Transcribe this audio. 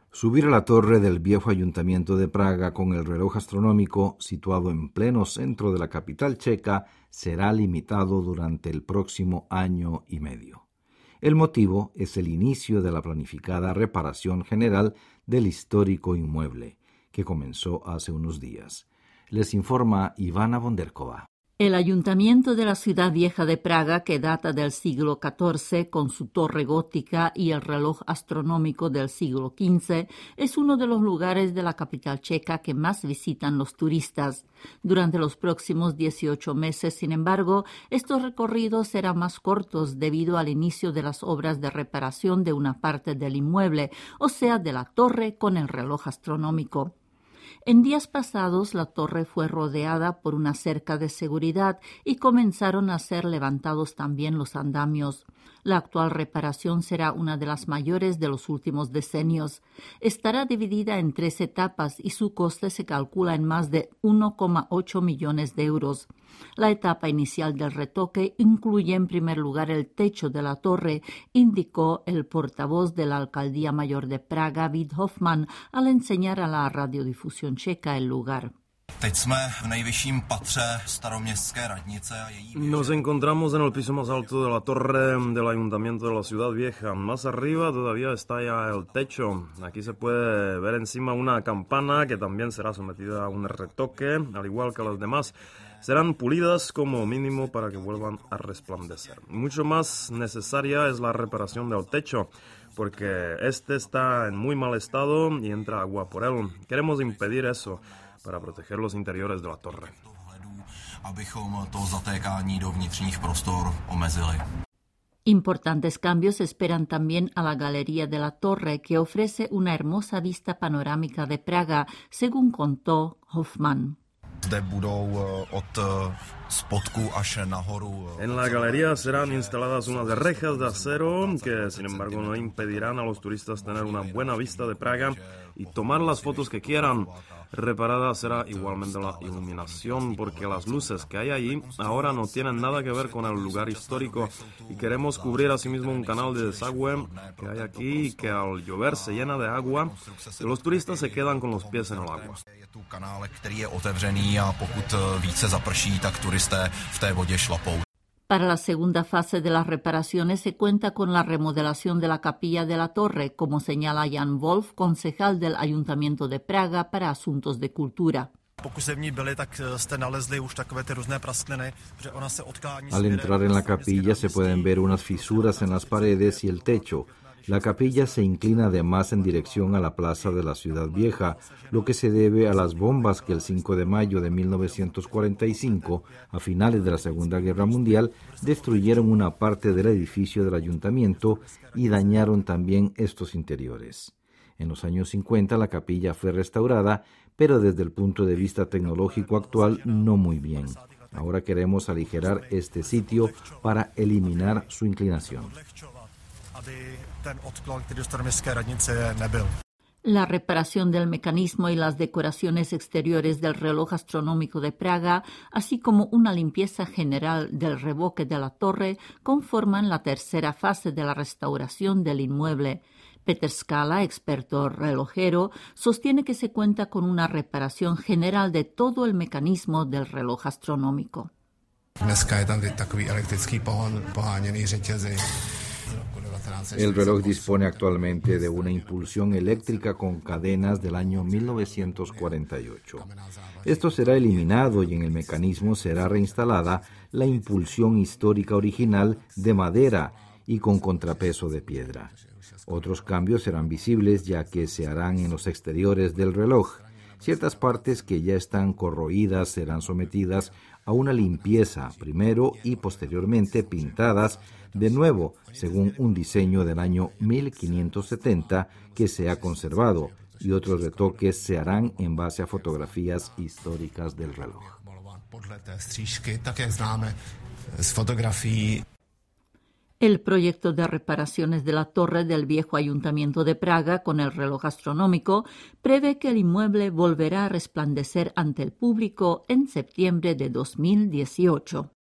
Subir a la torre del viejo ayuntamiento de Praga con el reloj astronómico, situado en pleno centro de la capital checa, será limitado durante el próximo año y medio. El motivo es el inicio de la planificada reparación general del histórico inmueble, que comenzó hace unos días. Les informa Ivana Bonderkova. El ayuntamiento de la ciudad vieja de Praga, que data del siglo XIV con su torre gótica y el reloj astronómico del siglo XV, es uno de los lugares de la capital checa que más visitan los turistas. Durante los próximos 18 meses, sin embargo, estos recorridos serán más cortos debido al inicio de las obras de reparación de una parte del inmueble, o sea, de la torre con el reloj astronómico. En días pasados, la torre fue rodeada por una cerca de seguridad y comenzaron a ser levantados también los andamios. La actual reparación será una de las mayores de los últimos decenios. Estará dividida en 3 etapas y su coste se calcula en más de 1,8 millones de euros. La etapa inicial del retoque incluye en primer lugar el techo de la torre, indicó el portavoz de la Alcaldía Mayor de Praga, Vít Hoffman, al enseñar a la radiodifusión checa el lugar. Nos encontramos en el piso más alto de la torre del ayuntamiento de la ciudad vieja. Más arriba todavía está ya el techo. Aquí se puede ver encima una campana que también será sometida a un retoque, al igual que las demás. Serán pulidas como mínimo para que vuelvan a resplandecer. Mucho más necesaria es la reparación del techo, porque este está en muy mal estado y entra agua por él. Queremos impedir eso para proteger los interiores de la torre. Importantes cambios esperan también a la Galería de la Torre, que ofrece una hermosa vista panorámica de Praga, según contó Hoffman. En la galería serán instaladas unas rejas de acero que, sin embargo, no impedirán a los turistas tener una buena vista de Praga y tomar las fotos que quieran. Reparada será igualmente la iluminación, porque las luces que hay allí ahora no tienen nada que ver con el lugar histórico y queremos cubrir asimismo un canal de desagüe que hay aquí y que al llover se llena de agua y los turistas se quedan con los pies en el agua. Para la segunda fase de las reparaciones se cuenta con la remodelación de la capilla de la torre, como señala Jan Wolf, concejal del Ayuntamiento de Praga para Asuntos de Cultura. Al entrar en la capilla se pueden ver unas fisuras en las paredes y el techo. La capilla se inclina además en dirección a la plaza de la Ciudad Vieja, lo que se debe a las bombas que el 5 de mayo de 1945, a finales de la Segunda Guerra Mundial, destruyeron una parte del edificio del ayuntamiento y dañaron también estos interiores. En los años 50 la capilla fue restaurada, pero desde el punto de vista tecnológico actual no muy bien. Ahora queremos aligerar este sitio para eliminar su inclinación. La reparación del mecanismo y las decoraciones exteriores del reloj astronómico de Praga, así como una limpieza general del revoque de la torre, conforman la tercera fase de la restauración del inmueble. Petr Skala, experto relojero, sostiene que se cuenta con una reparación general de todo el mecanismo del reloj astronómico. El reloj dispone actualmente de una impulsión eléctrica con cadenas del año 1948. Esto será eliminado y en el mecanismo será reinstalada la impulsión histórica original de madera y con contrapeso de piedra. Otros cambios serán visibles ya que se harán en los exteriores del reloj. Ciertas partes que ya están corroídas serán sometidas a una limpieza primero y posteriormente pintadas de nuevo según un diseño del año 1570 que se ha conservado, y otros retoques se harán en base a fotografías históricas del reloj. El proyecto de reparaciones de la torre del viejo ayuntamiento de Praga con el reloj astronómico prevé que el inmueble volverá a resplandecer ante el público en septiembre de 2018.